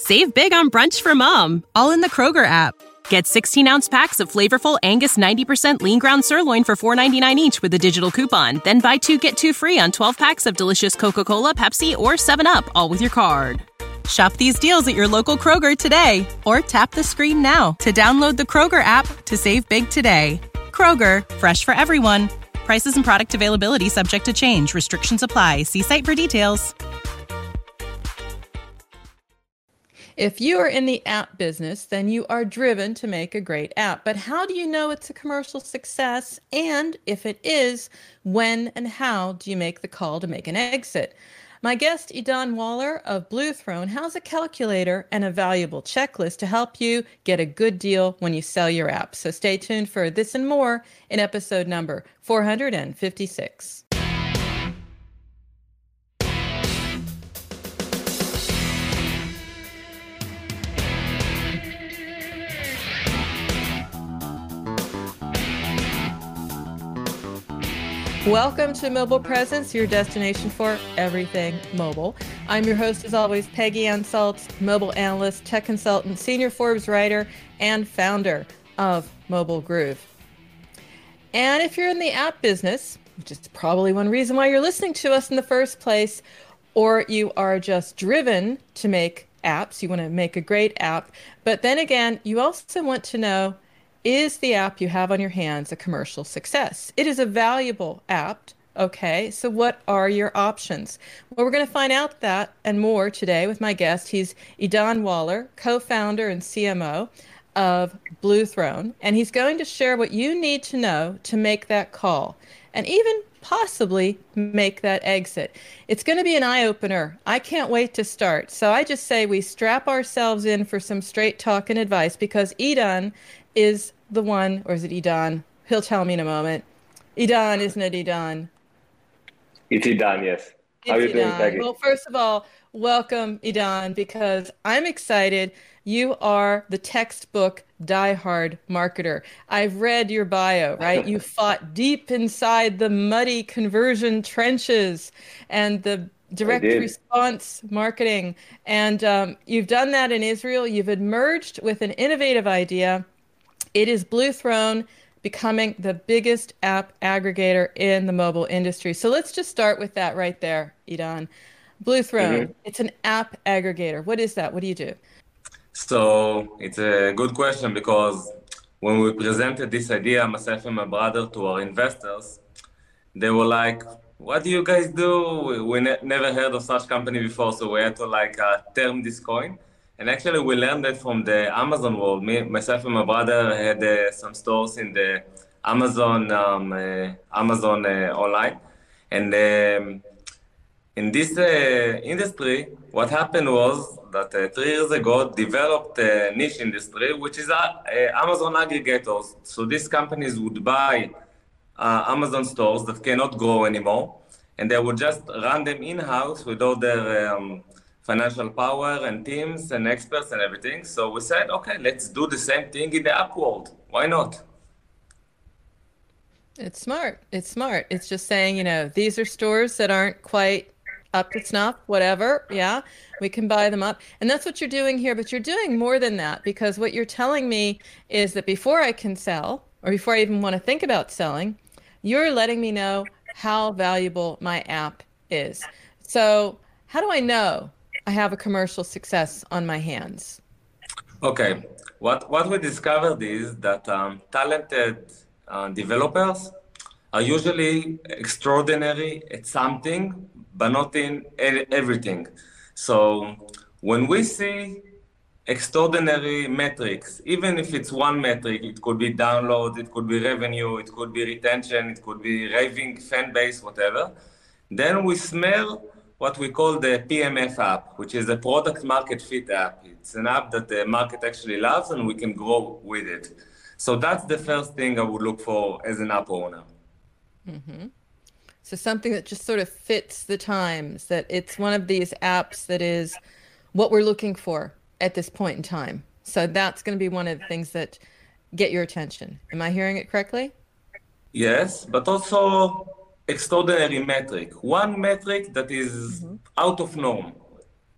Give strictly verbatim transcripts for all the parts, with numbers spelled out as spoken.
Save big on brunch for mom, all in the Kroger app. Get sixteen-ounce packs of flavorful Angus ninety percent lean ground sirloin for four ninety-nine each with a digital coupon. Then buy two, get two free on twelve packs of delicious Coca-Cola, Pepsi, or seven up, all with your card. Shop these deals at your local Kroger today, or tap the screen now to download the Kroger app to save big today. Kroger, fresh for everyone. Prices and product availability subject to change. Restrictions apply. See site for details. If you are in the app business, then you are driven to make a great app. But how do you know it's a commercial success? And if it is, when and how do you make the call to make an exit? My guest, Idan Waller of Blue Throne, has a calculator and a valuable checklist to help you get a good deal when you sell your app. So stay tuned for this and more in episode number four hundred fifty-six. Welcome to Mobile Presence, your destination for everything mobile. I'm your host, as always, Peggy Ann Saltz, mobile analyst, tech consultant, senior Forbes writer, and founder of Mobile Groove. And if you're in the app business, which is probably one reason why you're listening to us in the first place, or you are just driven to make apps, you want to make a great app, but then again, you also want to know, is the app you have on your hands a commercial success? It is a valuable app. Okay, so what are your options? Well, we're going to find out that and more today with my guest. He's Idan Waller, co-founder and C M O of Blue Throne, and he's going to share what you need to know to make that call and even possibly make that exit. It's going to be an eye-opener. I can't wait to start. So I just say we strap ourselves in for some straight talk and advice, because Idan is the one, or is it Idan? He'll tell me in a moment. Idan, isn't it Idan? It's Idan, yes. How are you doing, Peggy? Well, first of all, welcome, Idan, because I'm excited. You are the textbook diehard marketer. I've read your bio, right? You fought deep inside the muddy conversion trenches and the direct response marketing. And um, you've done that in Israel. You've emerged with an innovative idea. It is Blue Throne becoming the biggest app aggregator in the mobile industry. So let's just start with that right there, Idan. Blue Throne, mm-hmm. It's an app aggregator. What is that? What do you do? So it's a good question, because when we presented this idea, myself and my brother, to our investors, they were like, what do you guys do? We, we ne- never heard of such company before, so we had to like uh, term this coin. And actually, we learned that from the Amazon world. Me, myself and my brother had uh, some stores in the Amazon um, uh, Amazon uh, online. And um, in this uh, industry, what happened was that uh, three years ago developed a niche industry, which is uh, uh, Amazon aggregators. So these companies would buy uh, Amazon stores that cannot grow anymore, and they would just run them in-house with all their um, financial power and teams and experts and everything. So we said, okay, let's do the same thing in the app world. Why not? It's smart. It's smart. It's just saying, you know, these are stores that aren't quite up to snuff, whatever. Yeah, we can buy them up. And that's what you're doing here. But you're doing more than that, because what you're telling me is that before I can sell, or before I even want to think about selling, you're letting me know how valuable my app is. So how do I know I have a commercial success on my hands? Okay, what what we discovered is that um, talented uh, developers are usually extraordinary at something, but not in everything. So when we see extraordinary metrics, even if it's one metric, it could be downloads, it could be revenue, it could be retention, it could be raving fan base, whatever, then we smell what we call the P M F app, which is a product market fit app. It's an app that the market actually loves and we can grow with it. So that's the first thing I would look for as an app owner. Mm-hmm. So something that just sort of fits the times, that it's one of these apps that is what we're looking for at this point in time. So that's going to be one of the things that get your attention. Am I hearing it correctly? Yes, but also extraordinary metric. One metric that is mm-hmm. out of norm.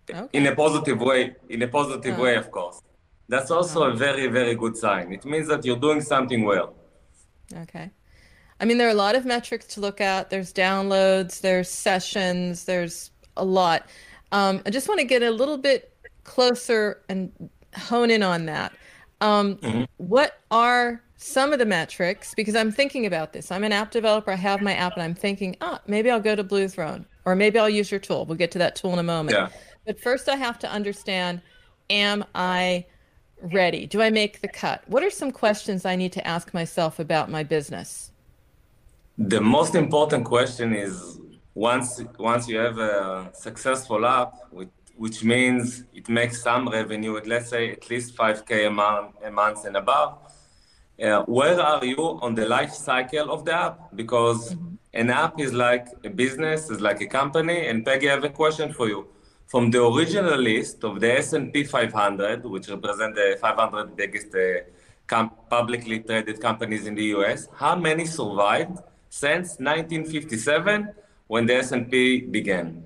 Okay. In a positive way, in a positive Uh, way, of course. That's also uh, a very, very good sign. It means that you're doing something well. okay. I mean, there are a lot of metrics to look at. There's downloads, there's sessions, there's a lot. Um, I just want to get a little bit closer and hone in on that. Um, Mhm. what are some of the metrics? Because I'm thinking about this. I'm an app developer. I have my app, and I'm thinking, ah, maybe I'll go to Blue Throne, or maybe I'll use your tool. We'll get to that tool in a moment. Yeah. But first, I have to understand, am I ready? Do I make the cut? What are some questions I need to ask myself about my business? The most important question is once once you have a successful app, which, which means it makes some revenue, at let's say at least five K a month, a month and above, uh, where are you on the life cycle of the app? Because Mhm. an app is like a business, is like a company. And Peggy, I have a question for you. From the original list of the S and P five hundred, which represent the five hundred biggest uh, com- publicly traded companies in the U S, how many survived since nineteen fifty-seven when the S and P began?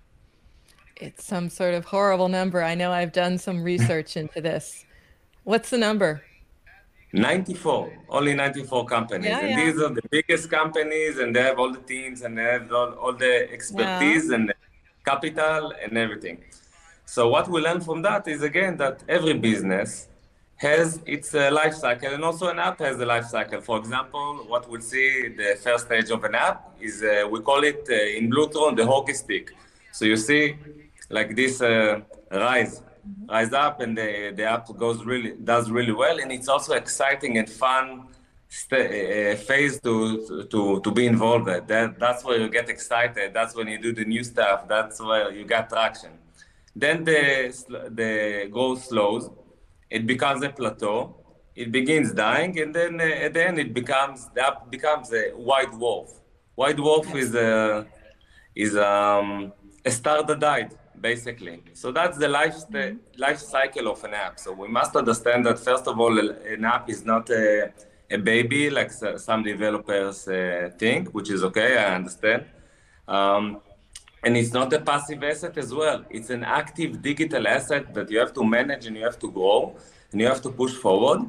It's some sort of horrible number. I know I've done some research into this. What's the number? ninety-four, only ninety-four companies. Yeah, And yeah, these are the biggest companies, and they have all the teams, and they have all, all the yeah. expertise and capital and everything. So what we learn from that is again that every business has its uh, life cycle, and also an app has a life cycle. For example, what we'll see the first stage of an app is uh, we call it uh, in Blue Throne the hockey stick. So you see like this uh, rise rise up, and the, the app goes really does really well, and it's also exciting and fun st- uh, phase to to to be involved in. That that's where you get excited. That's when you do the new stuff. That's where you get traction. Then the the growth slows. It becomes a plateau. It begins dying, and then uh, at the end it becomes the app becomes a white wolf. White wolf Yes. is a is um, a star that died, basically. So that's the life st- Mhm. life cycle of an app. So we must understand that first of all, an app is not a, a baby like some developers uh, think, which is okay. I understand. Um, and it's not a passive asset as well. It's an active digital asset that you have to manage and you have to grow and you have to push forward.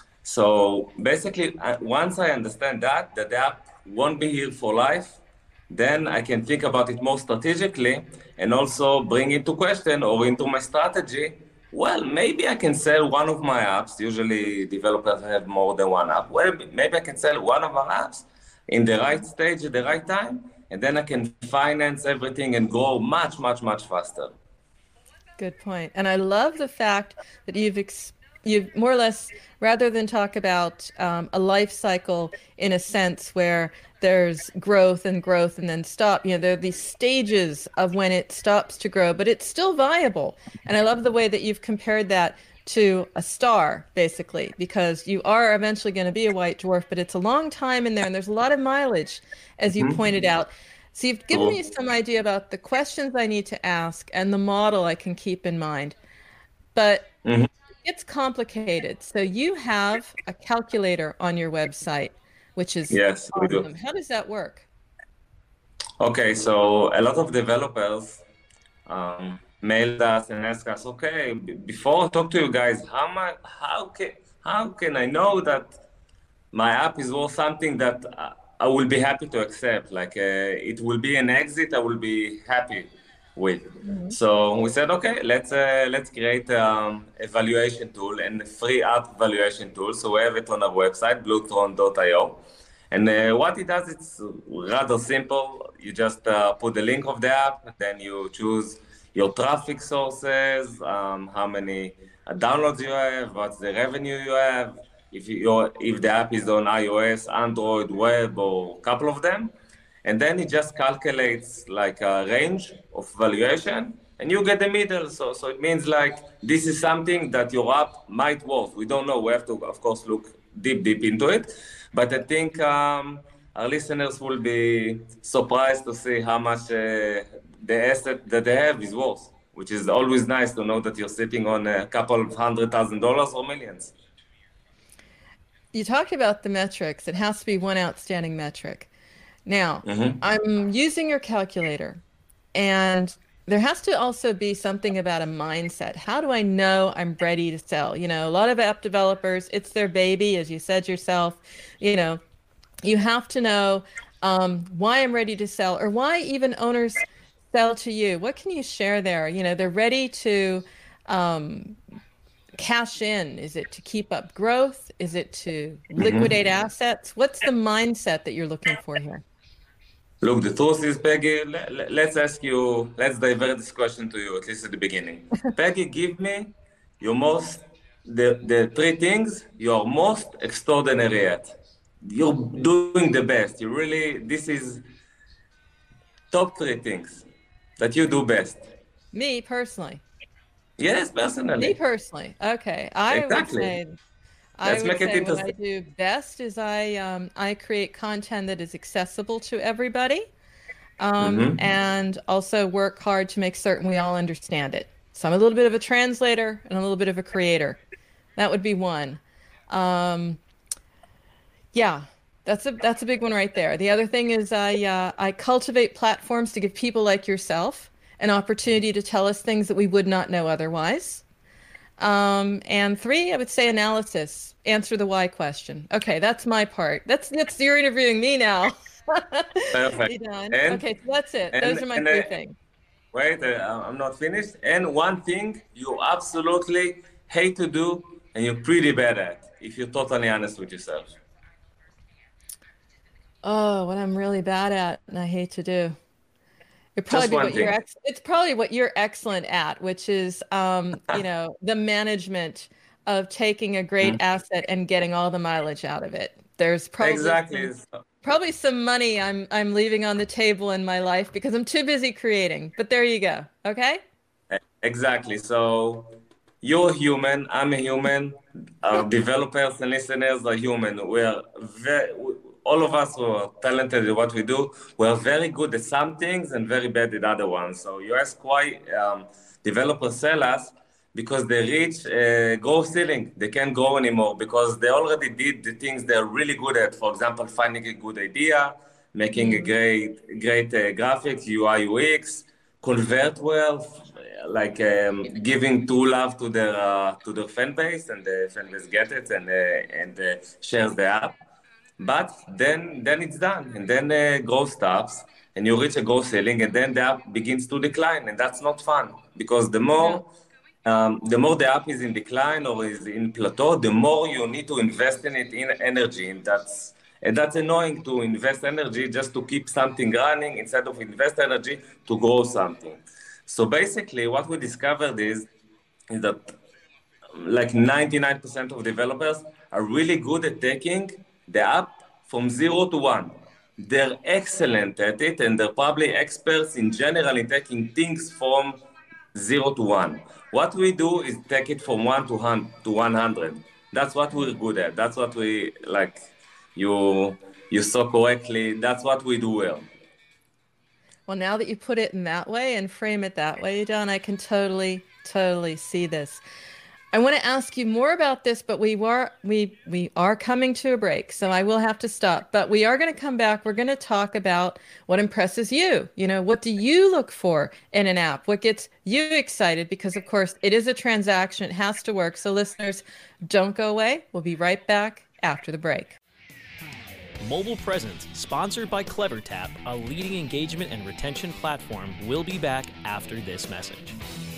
So basically, uh, once I understand that, that the app won't be here for life, then I can think about it more strategically and also bring into question or into my strategy. Well, maybe I can sell one of my apps. Usually, developers have more than one app. Well, maybe I can sell one of our apps in the right stage at the right time, and then I can finance everything and grow much, much, much faster. Good point. And I love the fact that you've ex you've more or less, rather than talk about um, a life cycle in a sense where there's growth and growth and then stop, you know, there are these stages of when it stops to grow, but it's still viable. And I love the way that you've compared that to a star, basically, because you are eventually going to be a white dwarf, but it's a long time in there and there's a lot of mileage, as you Mhm. pointed out. So you've given me True. some idea about the questions I need to ask and the model I can keep in mind. But Mhm. it's complicated. So you have a calculator on your website, which is Yes, we do. awesome. How does that work? Okay, so a lot of developers um, mailed us and asked us, okay, b- before I talk to you guys, how much, how can, how can I know that my app is worth something that I I will be happy to accept? Like uh, it will be an exit I will be happy with. Mhm. So we said, okay, let's uh, let's create um, a valuation tool and a free app valuation tool. So we have it on our website, bluetron dot io. And uh, what it does, it's rather simple. You just uh, put the link of the app, then you choose your traffic sources, um, how many uh, downloads you have, what's the revenue you have, if you if the app is on iOS, Android, web, or a couple of them, and then it just calculates like a range of valuation, and you get the middle. So so it means like this is something that your app might worth. We don't know. We have to, of course, look deep deep into it, but I think um, our listeners will be surprised to see how much uh, the asset that they have is worth, which is always nice to know that you're sitting on a couple of hundred thousand dollars or millions. You talked about the metrics. It has to be one outstanding metric. Now, Mm-hmm. I'm using your calculator, and there has to also be something about a mindset. How do I know I'm ready to sell? You know, a lot of app developers, it's their baby, as you said yourself. You know, you have to know um, why I'm ready to sell, or why even owners sell to you. What can you share there? You know, they're ready to um, cash in. Is it to keep up growth? Is it to liquidate Mm-hmm. assets? What's the mindset that you're looking for here? Look, the truth is, Peggy, let, let, let's ask you, let's divert this question to you, at least at the beginning. Peggy, give me your most, the, the three things you're most extraordinary at. You're doing the best. You really, this is top three things that you do best. Me personally. Yes, Me personally. personally. Okay. I would Exactly. say I Let's would make it say what I interesting. do best is I um, I create content that is accessible to everybody, um, Mm-hmm. and also work hard to make certain we all understand it. So I'm a little bit of a translator and a little bit of a creator. That would be one. Um, yeah, that's a that's a big one right there. The other thing is I uh, I cultivate platforms to give people like yourself an opportunity to tell us things that we would not know otherwise. Um, and three, I would say analysis. Answer the why question. Okay, that's my part. That's that's you're interviewing me now. Perfect. You done? And, Okay, so that's it. Those and, are my and, uh, three things. wait, uh, I'm not finished. And one thing you absolutely hate to do and you're pretty bad at, if you're totally honest with yourself. Oh, what I'm really bad at, and I hate to do. It'd probably Just be one what you're thing. ex it's probably what you're excellent at, which is um, you know, the management of taking a great Mm. asset and getting all the mileage out of it. There's probably some Exactly. So- probably some money I'm I'm leaving on the table in my life because I'm too busy creating. But there you go. Okay? Exactly. So you're human. I'm a human. Our developers and listeners are human. We are very, all of us who are talented at what we do. We are very good at some things and very bad at other ones. So you ask why um, developers sell us because they reach a growth ceiling. They can't grow anymore because they already did the things they're really good at. For example, finding a good idea, making a Mm, great, great uh, graphics, U I, U X, convert well, like um, giving true love to their uh, to their fan base, and the fan base gets it and uh, and uh, shares the app. But then then it's done, and then uh, growth stops, and you reach a growth ceiling, and then the app begins to decline, and that's not fun because the yeah. more um, the more the app is in decline or is in plateau, the more you need to invest in it in energy, and that's and that's annoying to invest energy just to keep something running instead of invest energy to grow something. So basically, what we discovered is is that like ninety-nine percent of developers are really good at taking the app from zero to one. They're excellent at it, and they're probably experts in general in taking things from zero to one. What we do is take it from one to one to one hundred. That's what we're good at. That's what we like. You you saw correctly. That's what we do well. Well, now that you put it in that way and frame it that way, Don, I can totally, totally see this. I want to ask you more about this, but we were we we are coming to a break, so I will have to stop. But we are going to come back. We're going to talk about what impresses you. You know, what do you look for in an app? What gets you excited? Because of course, it is a transaction. It has to work. So listeners, don't go away. We'll be right back after the break. Mobile Presence, sponsored by CleverTap, a leading engagement and retention platform, will be back after this message.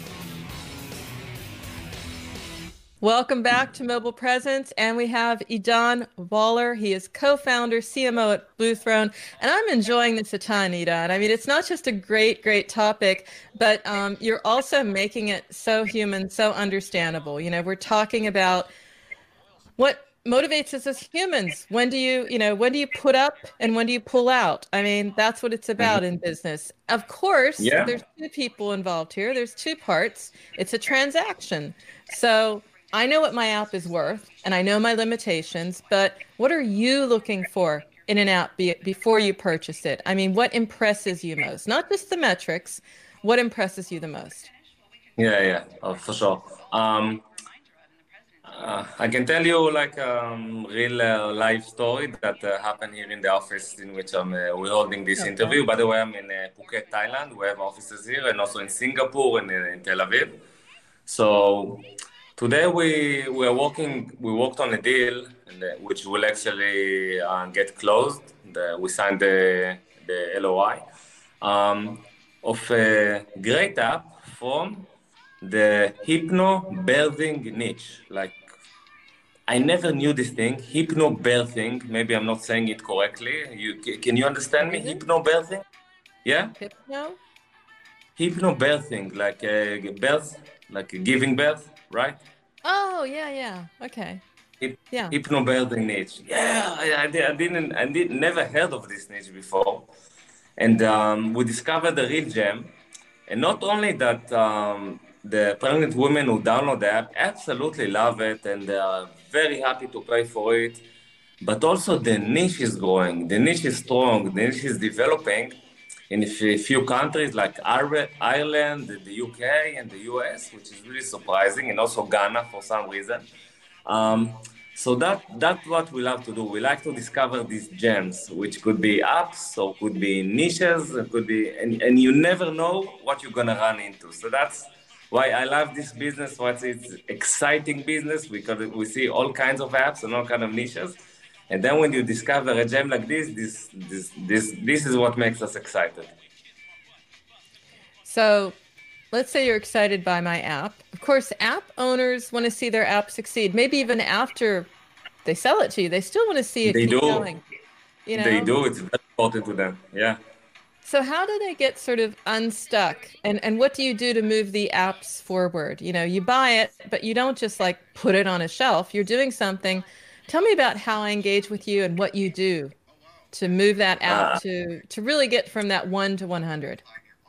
Welcome back to Mobile Presence, and we have Idan Voller. He is co-founder, C M O at Blue Throne, and I'm enjoying this a ton, Idan. I mean, it's not just a great, great topic, but um, you're also making it so human, so understandable. You know, we're talking about what motivates us as humans. When do you, you know, when do you put up and when do you pull out? I mean, that's what it's about Mhm. in business. Of course, Yeah. there's two people involved here. There's two parts. It's a transaction. So I know what my app is worth and I know my limitations, but what are you looking for in an app be before you purchase it? I mean, what impresses you most? Not just the metrics, what impresses you the most? Yeah, yeah, oh, for sure. Um, Uh, I can tell you like um, real uh, life story that uh, happened here in the office in which I'm uh, we're holding this Okay. interview. By the way, I'm in uh, Phuket, Thailand. We have offices here and also in Singapore and in, in Tel Aviv. So today we we are working. We worked on a deal and, uh, which will actually uh, get closed. The, we signed the the L O I um, of a great app from the hypnobirthing niche. Like I never knew this thing, hypnobirthing. Maybe I'm not saying it correctly. You can you understand me? Birthing? Hypnobirthing? Yeah, Hypno? hypnobirthing, like uh, birth, like giving birth, right? Oh, yeah, yeah. Okay. Hyp- Yeah. Hypnobirthing niche. Yeah, I, I, di- I didn't, I did never heard of this niche before, and um, we discovered the real gem. And not only that, um, the pregnant women who download the app absolutely love it and they are very happy to pay for it. But also the niche is growing, the niche is strong, the niche is developing in a few few countries like Ire- Ireland, the U K, and the U S, which is really surprising, and also Ghana for some reason. Um, so that that's what we love to do. We like to discover these gems, which could be apps or could be niches, it could be, and, and you never know what you're gonna run into. So that's why I love this business. What's it's exciting business because we see all kinds of apps and all kind of niches. And then when you discover a gem like this, this this this this is what makes us excited. So let's say you're excited by my app. Of course, app owners want to see their app succeed. Maybe even after they sell it to you, they still want to see it They keep do, going, you they know? do. It's very important to them. Yeah. So how do they get sort of unstuck? And and what do you do to move the apps forward? You know, you buy it, but you don't just like put it on a shelf. You're doing something. Tell me about how I engage with you and what you do to move that app Uh, to to really get from that one to one hundred.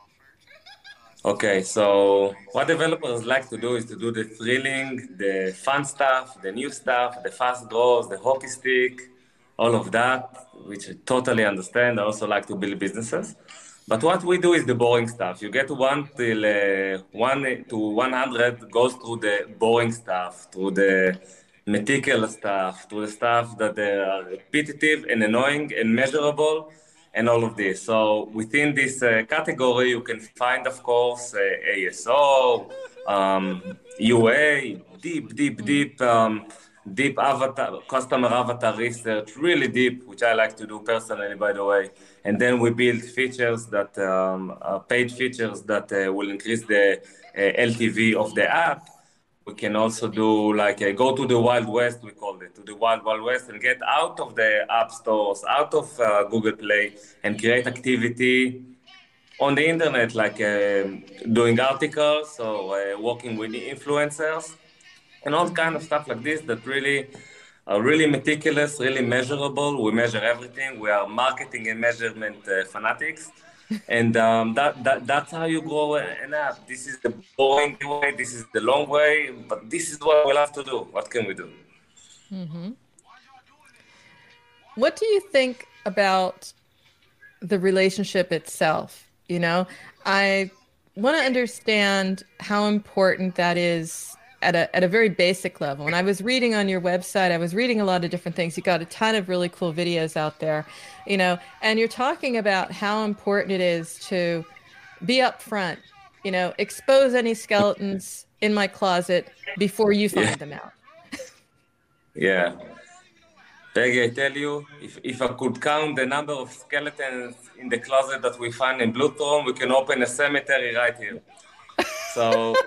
Okay, so what developers like to do is to do the thrilling, the fun stuff, the new stuff, the fast draws, the hockey stick, all of that, which I totally understand. I also like to build businesses. But what we do is the boring stuff. You get one till uh, one to one hundred goes through the boring stuff, through the meticulous stuff, through the stuff that they are repetitive and annoying and measurable and all of this. So within this uh, category, you can find, of course, uh, A S O, um, U A, deep, deep, Mm. deep, um, deep avatar, customer avatar research, really deep, which I like to do personally, by the way. And then we build features that um, are paid features that uh, will increase the uh, L T V of the app. We can also do like a, go to the Wild West, we call it, to the Wild Wild West and get out of the app stores, out of uh, Google Play and create activity on the internet, like um doing articles or uh, working with the influencers and all kind Mhm. of stuff like this that really are really meticulous, really measurable. We measure everything. We are marketing and measurement uh, fanatics. And um, that, that that's how you grow an app. This is the boring way, this is the long way, but this is what we love to do. What can we do? Mhm. What do you think about the relationship itself? You know, I want to understand how important that is at a at a very basic level. And I was reading on your website, I was reading a lot of different things. You got a ton of really cool videos out there, you know, and you're talking about how important it is to be upfront, you know, expose any skeletons in my closet before you Yeah, find them out. yeah. Peggy, I tell you, if, if I could count the number of skeletons in the closet that we find in Bluetooth, we can open a cemetery right here. So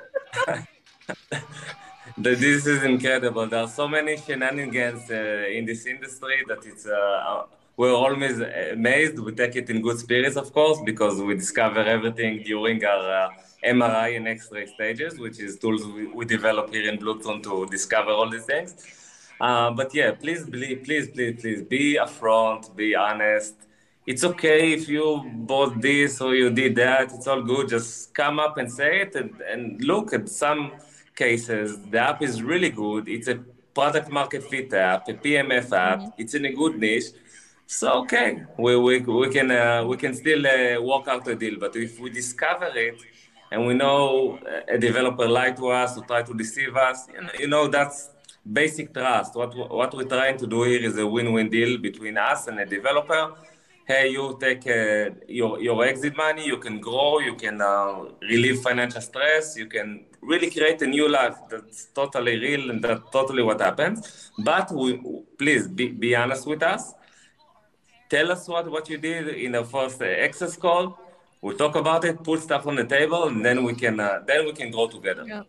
the, this is incredible. There are so many shenanigans uh, in this industry that it's uh, we're always amazed. We take it in good spirits, of course, because we discover everything during our uh, M R I and X-ray stages, which is tools we, we develop here in Bluetooth to discover all these things. Uh, but yeah, please, believe, please, please, please be upfront, be honest. It's okay if you bought this or you did that. It's all good. Just come up and say it and, and look at some cases. The app is really good. It's a product market fit app, a P M F app. Mhm. It's in a good niche. So okay, we we, we can uh, we can still uh, work out a deal. But if we discover it and we know a developer lied to us or try to deceive us, you know, you know that's basic trust. What what we're trying to do here is a win-win deal between us and a developer. Hey, you take uh, your your exit money, you can grow, you can uh, relieve financial stress, you can really create a new life. That's totally real, and that's totally what happens. But we, please be, be honest with us. Tell us what, what you did in the first uh, access call. We'll talk about it, put stuff on the table, and then we can uh, then we can grow together. Yeah.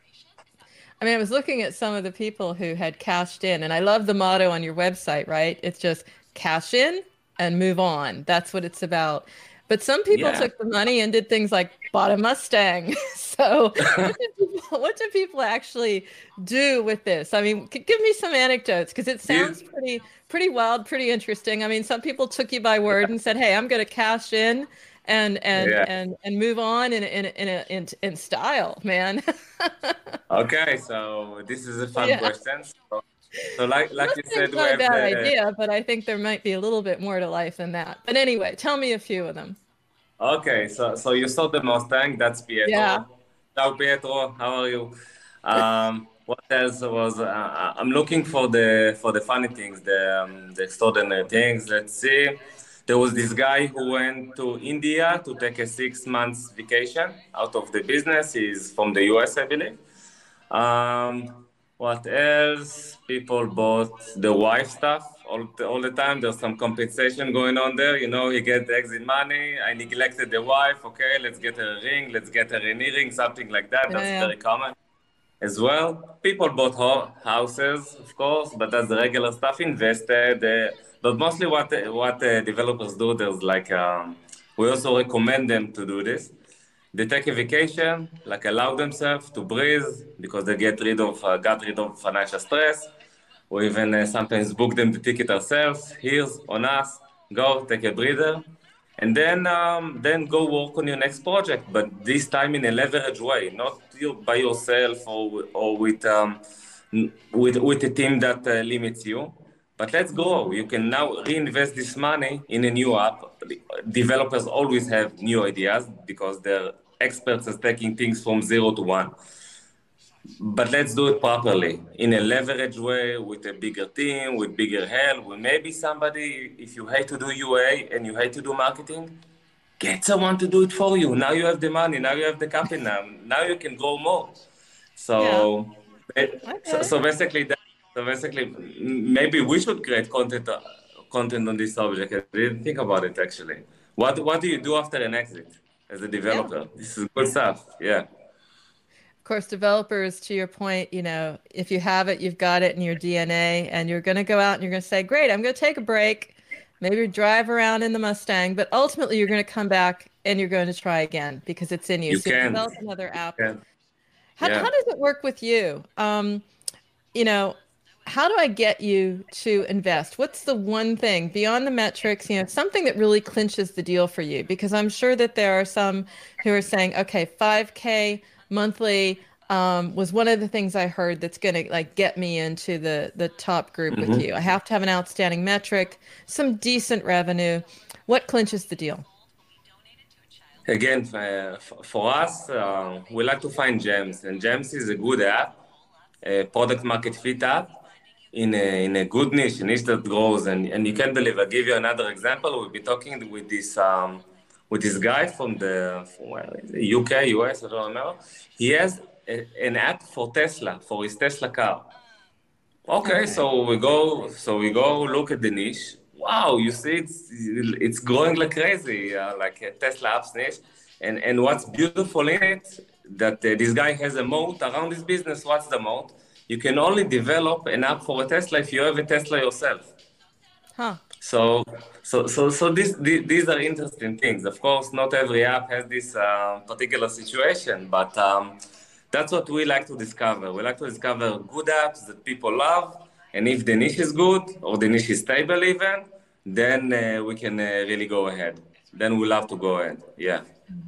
I mean, I was looking at some of the people who had cashed in, and I love the motto on your website, right? It's just cash in and move on. That's what it's about. But some people Yeah. took the money and did things like bought a Mustang. So what do, people, what do people actually do with this? I mean, g- give me some anecdotes, because it sounds Yes. pretty pretty wild, pretty interesting. I mean, some people took you by word and said, "Hey, I'm going to cash in and and Yeah. and and move on in in in a, in, in style, man." Okay, so this is a fun Yeah. question. So, so like like you Mustang's said, we not a have bad the idea, but I think there might be a little bit more to life than that. But anyway, tell me a few of them. okay. So so you saw the Mustang. That's Yeah. Pietro. Ciao, Pietro. How are you? Um, what else was? Uh, I'm looking for the for the funny things, the um, the extraordinary things. Let's see. There was this guy who went to India to take a six months vacation out of the business. He's from the U S, I believe. Um, what else? People bought the wife stuff all the, all the time. There's some compensation going on there. You know, he gets the exit money. I neglected the wife. Okay, let's get her a ring. Let's get her an earring, something like that. Yeah, That's yeah. very common as well. People bought ho- houses, of course, but that's the regular stuff. Invested, uh, but mostly what what uh, developers do. There's like um, we also recommend them to do this. They take a vacation, like allow themselves to breathe because they get rid of uh, got rid of financial stress. We even uh, sometimes book them the ticket ourselves. Here's on us. Go take a breather, and then um, then go work on your next project. But this time in a leverage way, not you by yourself or or with um, with with a team that uh, limits you. But let's go. You can now reinvest this money in a new app. Developers always have new ideas because they're experts at taking things from zero to one. But let's do it properly in a leverage way with a bigger team, with bigger help. With maybe somebody, if you hate to do U A and you hate to do marketing, get someone to do it for you. Now you have the money. Now you have the capital. Now, now you can grow more. Yeah. So, eh, so, Okay. so basically, that, so basically, m- maybe we should create content, uh, content on this subject. I didn't think about it actually. What What do you do after an exit as a Yeah. developer? This is good stuff. Yeah. Of course, developers, to your point, you know, if you have it, you've got it in your D N A, and you're going to go out and you're going to say, "Great, I'm going to take a break, maybe drive around in the Mustang," but ultimately you're going to come back and you're going to try again because it's in you. You So you can. develop another app. can. How, Yeah. how does it work with you? Um, you know, how do I get you to invest? What's the one thing beyond the metrics, you know, something that really clinches the deal for you? Because I'm sure that there are some who are saying, okay, five K monthly um, was one of the things I heard that's going to like get me into the the top group with you. I have to have an outstanding metric, some decent revenue. What clinches the deal? Again, uh, f- for us, uh, we like to find gems, and Gems is a good app, a product market fit app in a, in a good niche, a niche that grows. And, and you can't believe. I'll give you another example. We'll be talking with this um, with this guy from the from where is it? U K, U S, I don't remember. He has a, an app for Tesla, for his Tesla car. Okay, Okay. so we go, so we go look at the niche. Wow, you see, it's it's growing like crazy, uh, like a Tesla apps niche. And and what's beautiful in it that uh, this guy has a moat around his business. What's the moat? You can only develop an app for a Tesla if you have a Tesla yourself. Huh. So so so so this, these these are interesting things. Of course, not every app has this uh, particular situation, but um, that's what we like to discover. We like to discover good apps that people love, and if the niche is good or the niche is stable, even then uh, we can uh, really go ahead. Then we love to go ahead. Yeah.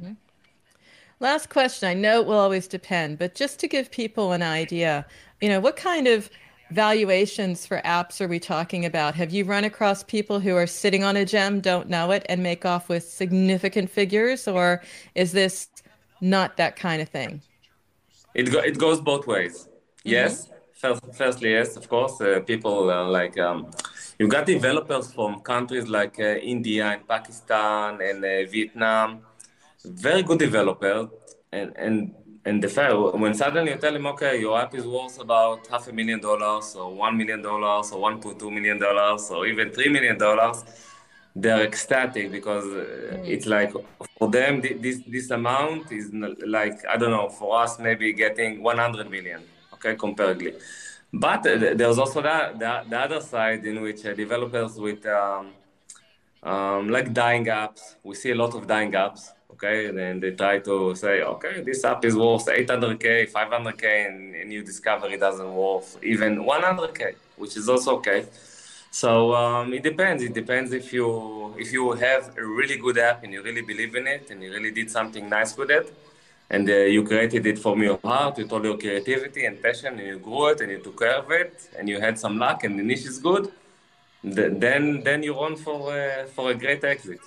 Last question. I know it will always depend, but just to give people an idea, you know, what kind of valuations for apps are we talking about? Have you run across people who are sitting on a gem, don't know it, and make off with significant figures, or is this not that kind of thing? It go, it goes both ways. Mm-hmm. Yes, First, firstly, yes, of course. Uh, people uh, like um, you got developers from countries like uh, India and Pakistan and uh, Vietnam, very good developer, and and and the fair when suddenly you tell him, okay, your app is worth about half a million dollars, or one million dollars, or one point two million dollars, or even three million dollars, they're ecstatic because uh, it's like for them this this amount is like, I don't know, for us maybe getting one hundred million, okay, comparably. But uh, there's also that the, the other side in which uh, developers with um, um, like dying apps, we see a lot of dying apps, okay, and then they try to say, okay, this app is worth eight hundred K, five hundred K, and, and you discover it doesn't worth even one hundred K, which is also okay. So um, it depends. It depends if you if you have a really good app and you really believe in it and you really did something nice with it, and uh, you created it from your heart with all your creativity and passion, and you grew it and you took care of it, and you had some luck and the niche is good. Then then you're on for uh, for a great exit.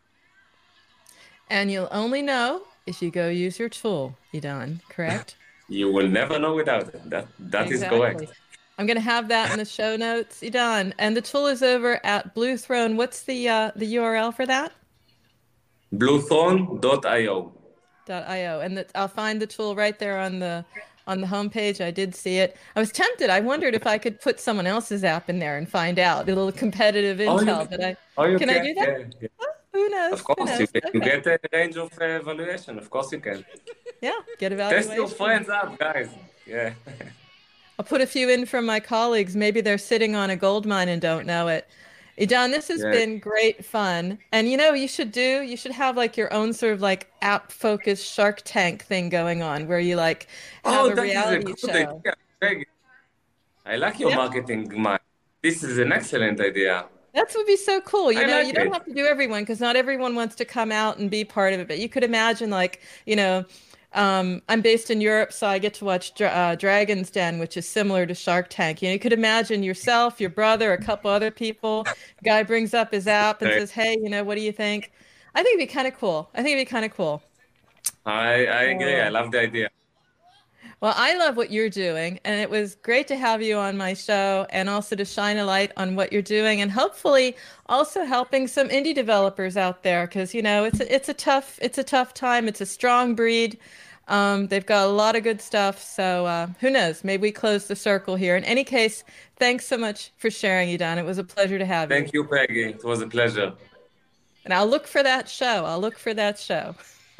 And you'll only know if you go use your tool, Idan, correct? You will never know without it. That that exactly. is correct. I'm going to have that in the show notes, Idan. And the tool is over at Blue Throne. What's the uh, the U R L for that? blue throne dot io. .io. And the, I'll find the tool right there on the on the homepage. I did see it. I was tempted. I wondered if I could put someone else's app in there and find out a little competitive intel. Oh, but I oh, can, can I do that? Yeah, yeah. Oh, who knows? Of course, knows? You, can, okay. you get a range of uh, evaluation. Of course, you can. Yeah, get evaluation. Test your friends up, guys. Yeah. I'll put a few in from my colleagues. Maybe they're sitting on a gold mine and don't know it. Idan, this has yeah. been great fun. And you know, you should do, you should have like your own sort of like app focused Shark Tank thing going on where you like have oh, a reality is a show. Idea. I like your yeah. marketing mind. This is an excellent idea. That would be so cool. You I know, like you don't it. have to do everyone because not everyone wants to come out and be part of it. But you could imagine like, you know, Um, I'm based in Europe, so I get to watch uh, Dragon's Den, which is similar to Shark Tank. You know, you could imagine yourself, your brother, a couple other people. Guy brings up his app and says, "Hey, you know, what do you think?" I think it'd be kind of cool. I think it'd be kind of cool. I I agree. Uh, I love the idea. Well, I love what you're doing, and it was great to have you on my show and also to shine a light on what you're doing and hopefully also helping some indie developers out there because, you know, it's a, it's a tough it's a tough time. It's a strong breed. Um, they've got a lot of good stuff. So uh, who knows? Maybe we close the circle here. In any case, thanks so much for sharing, Idan. It was a pleasure to have Thank you. Thank you, Peggy. It was a pleasure. And I'll look for that show. I'll look for that show.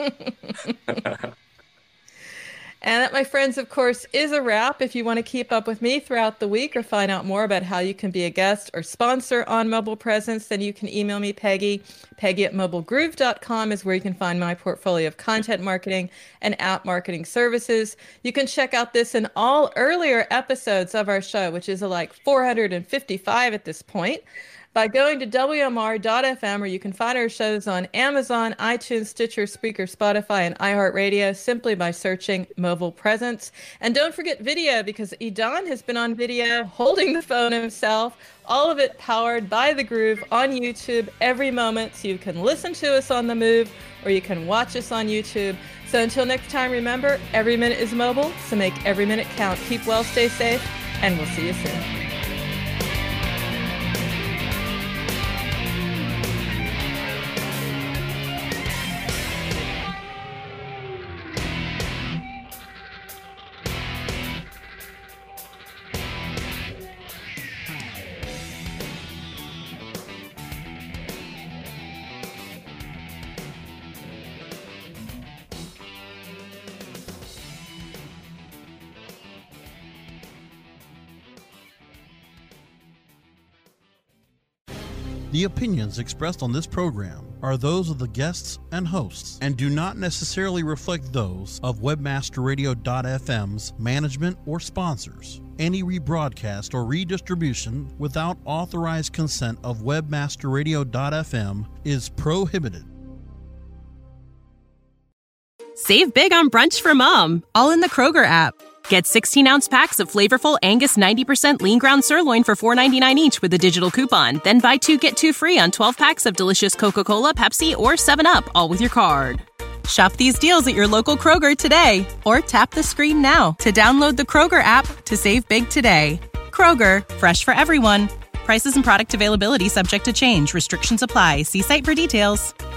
And that, my friends, of course, is a wrap. If you want to keep up with me throughout the week or find out more about how you can be a guest or sponsor on Mobile Presence, then you can email me, Peggy. Peggy at mobile groove dot com is where you can find my portfolio of content marketing and app marketing services. You can check out this and all earlier episodes of our show, which is like four hundred fifty-five at this point, by going to W M R dot F M, where you can find our shows on Amazon, iTunes, Stitcher, Spreaker, Spotify, and iHeartRadio simply by searching Mobile Presence. And don't forget video, because Idan has been on video holding the phone himself, all of it powered by The Groove on YouTube every moment, so you can listen to us on the move or you can watch us on YouTube. So until next time, remember, every minute is mobile, so make every minute count. Keep well, stay safe, and we'll see you soon. The opinions expressed on this program are those of the guests and hosts and do not necessarily reflect those of Webmaster Radio dot F M's management or sponsors. Any rebroadcast or redistribution without authorized consent of Webmaster Radio dot F M is prohibited. Save big on brunch for mom, all in the Kroger app. Get sixteen-ounce packs of flavorful Angus ninety percent lean ground sirloin for four ninety-nine each with a digital coupon. Then buy two, get two free on twelve packs of delicious Coca-Cola, Pepsi, or seven up, all with your card. Shop these deals at your local Kroger today, or tap the screen now to download the Kroger app to save big today. Kroger, fresh for everyone. Prices and product availability subject to change. Restrictions apply. See site for details.